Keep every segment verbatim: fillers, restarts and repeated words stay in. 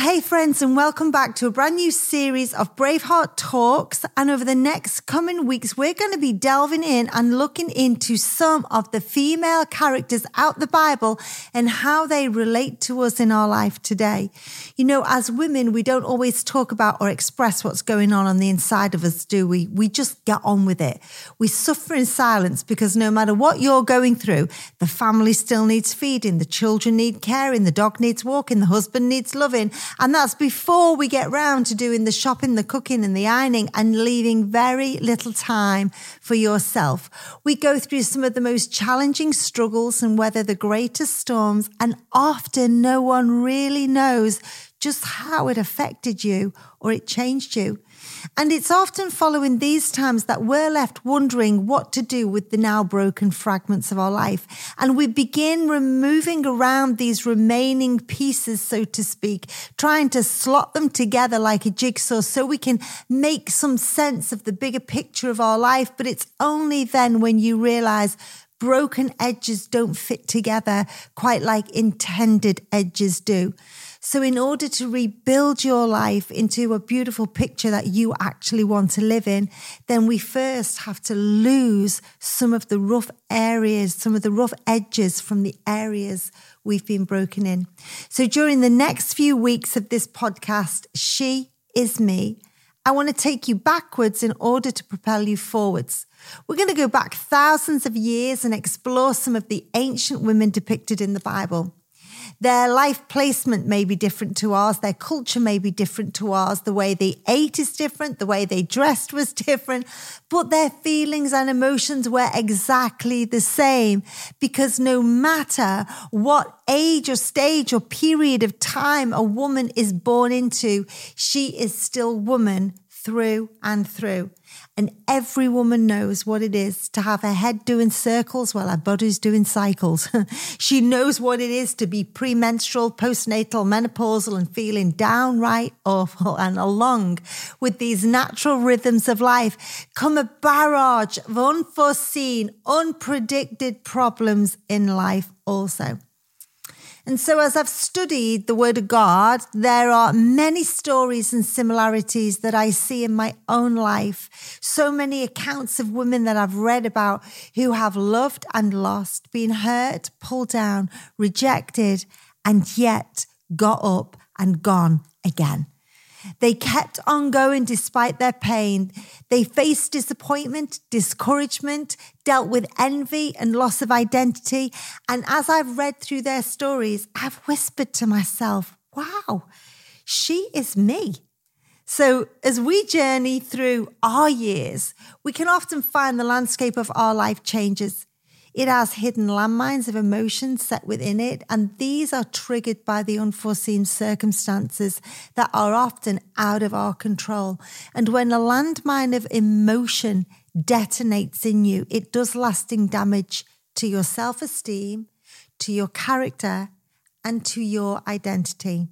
Hey friends, and welcome back to a brand new series of Braveheart Talks. And over the next coming weeks, we're going to be delving in and looking into some of the female characters out the Bible and how they relate to us in our life today. You know, as women, we don't always talk about or express what's going on on the inside of us, do we? We just get on with it. We suffer in silence because no matter what you're going through, the family still needs feeding, the children need caring, the dog needs walking, the husband needs loving. And that's before we get round to doing the shopping, the cooking and the ironing and leaving very little time for yourself. We go through some of the most challenging struggles and weather the greatest storms, and often no one really knows just how it affected you or it changed you. And it's often following these times that we're left wondering what to do with the now broken fragments of our life. And we begin removing around these remaining pieces, so to speak, trying to slot them together like a jigsaw so we can make some sense of the bigger picture of our life. But it's only then when you realize broken edges don't fit together quite like intended edges do. So in order to rebuild your life into a beautiful picture that you actually want to live in, then we first have to lose some of the rough areas, some of the rough edges from the areas we've been broken in. So during the next few weeks of this podcast, She Is Me, I want to take you backwards in order to propel you forwards. We're going to go back thousands of years and explore some of the ancient women depicted in the Bible. Their life placement may be different to ours. Their culture may be different to ours. The way they ate is different. The way they dressed was different. But their feelings and emotions were exactly the same, because no matter what age or stage or period of time a woman is born into, she is still woman through and through. And every woman knows what it is to have her head doing circles while her body's doing cycles. She knows what it is to be premenstrual, postnatal, menopausal, and feeling downright awful. And along with these natural rhythms of life come a barrage of unforeseen, unpredicted problems in life also. And so as I've studied the Word of God, there are many stories and similarities that I see in my own life. So many accounts of women that I've read about who have loved and lost, been hurt, pulled down, rejected, and yet got up and gone again. They kept on going despite their pain. They faced disappointment, discouragement, dealt with envy and loss of identity. And as I've read through their stories, I've whispered to myself, wow, she is me. So as we journey through our years, we can often find the landscape of our life changes. It has hidden landmines of emotions set within it, and these are triggered by the unforeseen circumstances that are often out of our control. And when a landmine of emotion detonates in you, it does lasting damage to your self-esteem, to your character, and to your identity.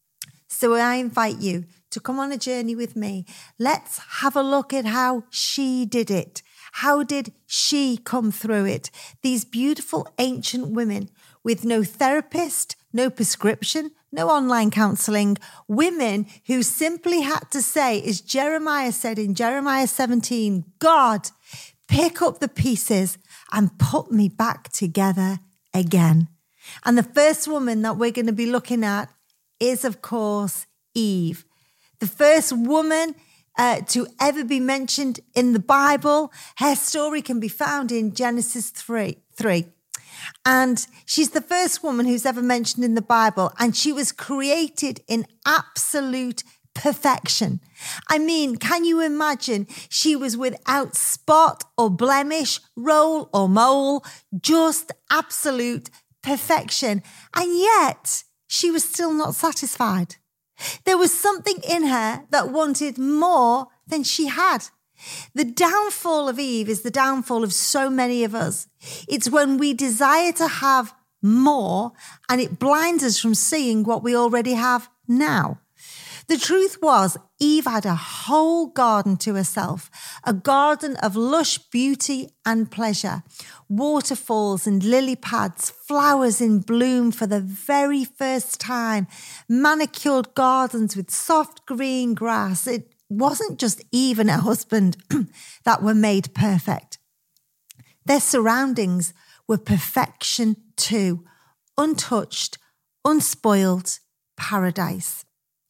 So I invite you to come on a journey with me. Let's have a look at how she did it. How did she come through it? These beautiful ancient women with no therapist, no prescription, no online counseling, women who simply had to say, as Jeremiah said in Jeremiah seventeen, God, pick up the pieces and put me back together again. And the first woman that we're going to be looking at is, of course, Eve. The first woman Uh, to ever be mentioned in the Bible. Her story can be found in Genesis three, three. And she's the first woman who's ever mentioned in the Bible. And she was created in absolute perfection. I mean, can you imagine? She was without spot or blemish, roll or mole, just absolute perfection. And yet she was still not satisfied. There was something in her that wanted more than she had. The downfall of Eve is the downfall of so many of us. It's when we desire to have more and it blinds us from seeing what we already have now. The truth was, Eve had a whole garden to herself, a garden of lush beauty and pleasure, waterfalls and lily pads, flowers in bloom for the very first time, manicured gardens with soft green grass. It wasn't just Eve and her husband that were made perfect. Their surroundings were perfection too, untouched, unspoiled paradise.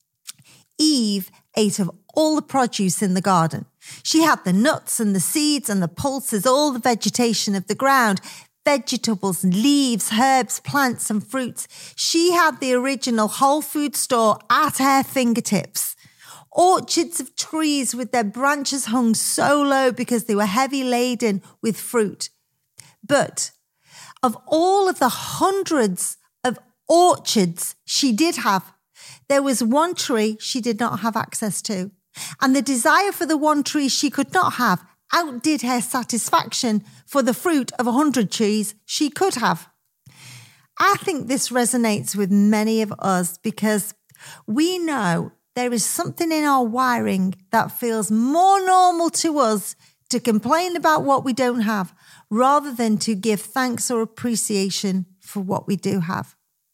Eve ate of all the produce in the garden. She had the nuts and the seeds and the pulses, all the vegetation of the ground, vegetables, leaves, herbs, plants and fruits. She had the original whole food store at her fingertips. Orchards of trees with their branches hung so low because they were heavy laden with fruit. But of all of the hundreds of orchards she did have, there was one tree she did not have access to, and the desire for the one tree she could not have outdid her satisfaction for the fruit of a hundred trees she could have. I think this resonates with many of us because we know there is something in our wiring that feels more normal to us to complain about what we don't have rather than to give thanks or appreciation for what we do have.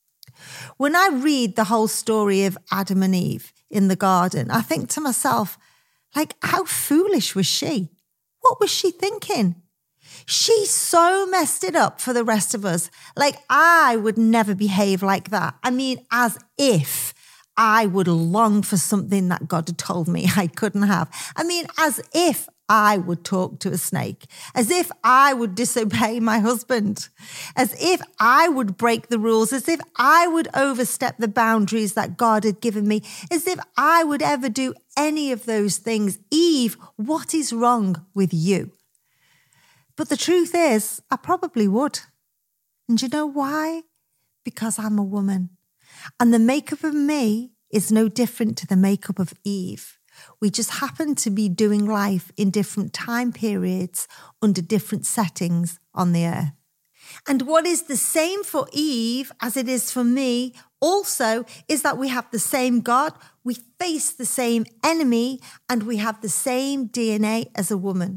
When I read the whole story of Adam and Eve in the garden, I think to myself, like, how foolish was she? What was she thinking? She so messed it up for the rest of us. Like, I would never behave like that. I mean, as if I would long for something that God had told me I couldn't have. I mean, as if I would talk to a snake, as if I would disobey my husband, as if I would break the rules, as if I would overstep the boundaries that God had given me, as if I would ever do any of those things. Eve, what is wrong with you? But the truth is, I probably would. And you know why? Because I'm a woman. And the makeup of me is no different to the makeup of Eve. We just happen to be doing life in different time periods under different settings on the earth. And what is the same for Eve as it is for me also is that we have the same God, we face the same enemy, and we have the same D N A as a woman.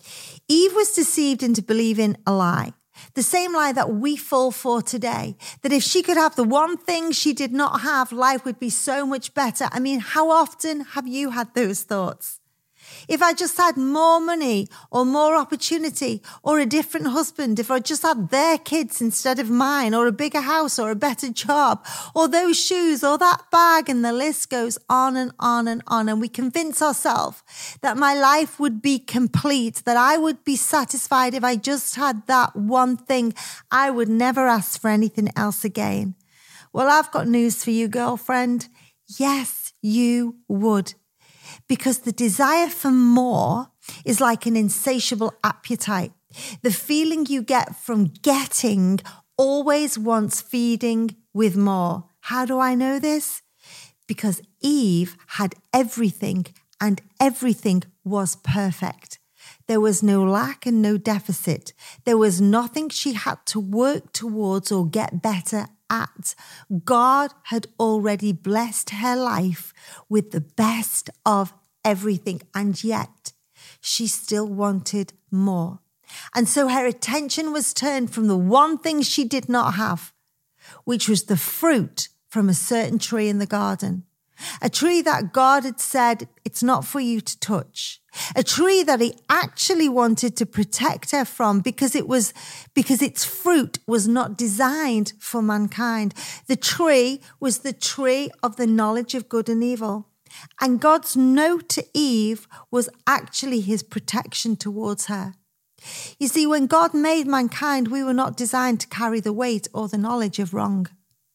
Eve was deceived into believing a lie. The same lie that we fall for today, that if she could have the one thing she did not have, life would be so much better. I mean, how often have you had those thoughts? If I just had more money or more opportunity or a different husband, if I just had their kids instead of mine, or a bigger house or a better job, or those shoes or that bag, and the list goes on and on and on. And we convince ourselves that my life would be complete, that I would be satisfied if I just had that one thing. I would never ask for anything else again. Well, I've got news for you, girlfriend. Yes, you would. Because the desire for more is like an insatiable appetite. The feeling you get from getting always wants feeding with more. How do I know this? Because Eve had everything, and everything was perfect. There was no lack and no deficit. There was nothing she had to work towards or get better at. God had already blessed her life with the best of everything, and yet she still wanted more. And so her attention was turned from the one thing she did not have, which was the fruit from a certain tree in the garden. A tree that God had said, it's not for you to touch. A tree that he actually wanted to protect her from because it was, because its fruit was not designed for mankind. The tree was the tree of the knowledge of good and evil. And God's no to Eve was actually his protection towards her. You see, when God made mankind, we were not designed to carry the weight or the knowledge of wrong.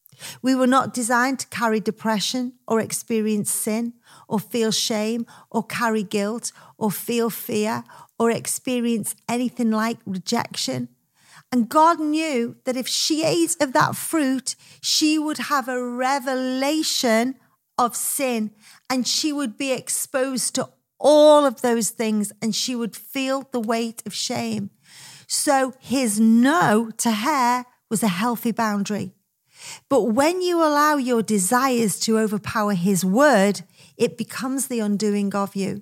We were not designed to carry depression or experience sin or feel shame or carry guilt or feel fear or experience anything like rejection. And God knew that if she ate of that fruit, she would have a revelation of sin, and she would be exposed to all of those things, and she would feel the weight of shame. So his no to her was a healthy boundary. But when you allow your desires to overpower his word, it becomes the undoing of you.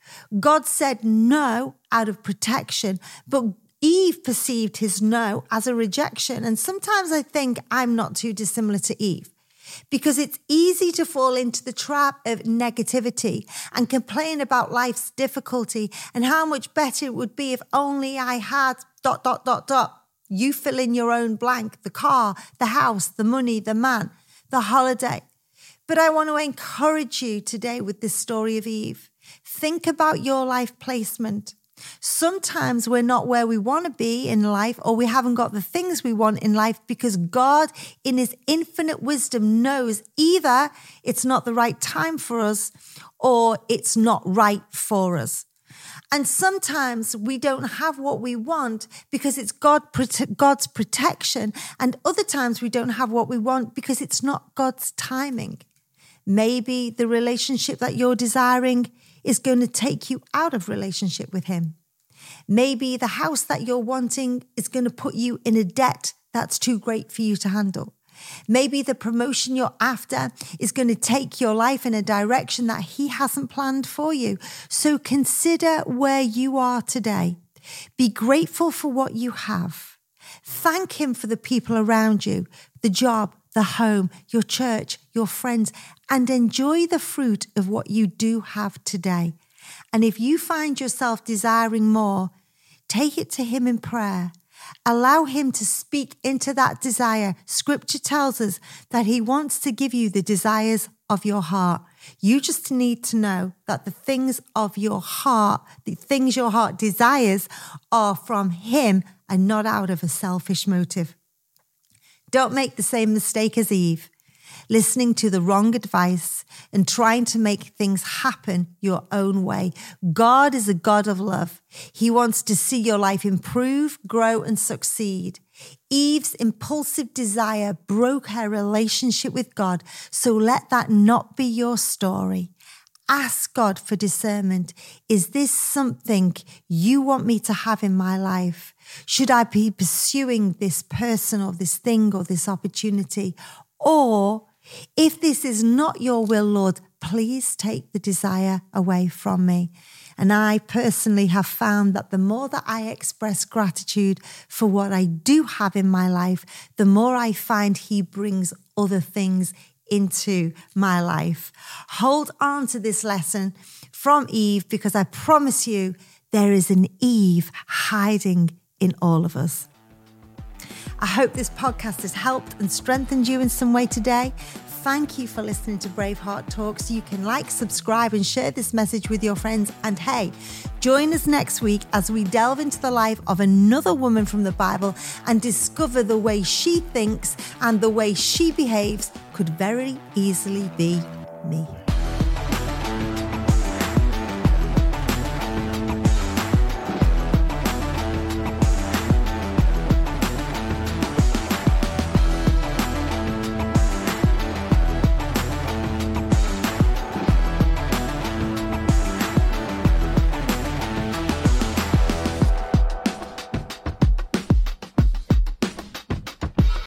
God said no out of protection, but Eve perceived his no as a rejection. And sometimes I think I'm not too dissimilar to Eve, because it's easy to fall into the trap of negativity and complain about life's difficulty and how much better it would be if only I had dot, dot, dot, dot. You fill in your own blank, the car, the house, the money, the man, the holiday. But I want to encourage you today with this story of Eve. Think about your life placement. Sometimes we're not where we want to be in life, or we haven't got the things we want in life, because God, in his infinite wisdom, knows either it's not the right time for us or it's not right for us. And sometimes we don't have what we want because it's God, God's protection. And other times we don't have what we want because it's not God's timing. Maybe the relationship that you're desiring is going to take you out of relationship with him. Maybe the house that you're wanting is going to put you in a debt that's too great for you to handle. Maybe the promotion you're after is going to take your life in a direction that he hasn't planned for you. So consider where you are today. Be grateful for what you have. Thank him for the people around you, the job, the home, your church, your friends, and enjoy the fruit of what you do have today. And if you find yourself desiring more, take it to him in prayer. Allow him to speak into that desire. Scripture tells us that he wants to give you the desires of your heart. You just need to know that the things of your heart, the things your heart desires, are from him and not out of a selfish motive. Don't make the same mistake as Eve, listening to the wrong advice and trying to make things happen your own way. God is a God of love. He wants to see your life improve, grow, and succeed. Eve's impulsive desire broke her relationship with God, so let that not be your story. Ask God for discernment. Is this something you want me to have in my life? Should I be pursuing this person or this thing or this opportunity? Or if this is not your will, Lord, please take the desire away from me. And I personally have found that the more that I express gratitude for what I do have in my life, the more I find he brings other things into my life. Hold on to this lesson from Eve, because I promise you there is an Eve hiding in all of us. I hope this podcast has helped and strengthened you in some way today. Thank you for listening to Braveheart Talks. You can like, subscribe, and share this message with your friends. And hey, join us next week as we delve into the life of another woman from the Bible and discover the way she thinks and the way she behaves could very easily be me.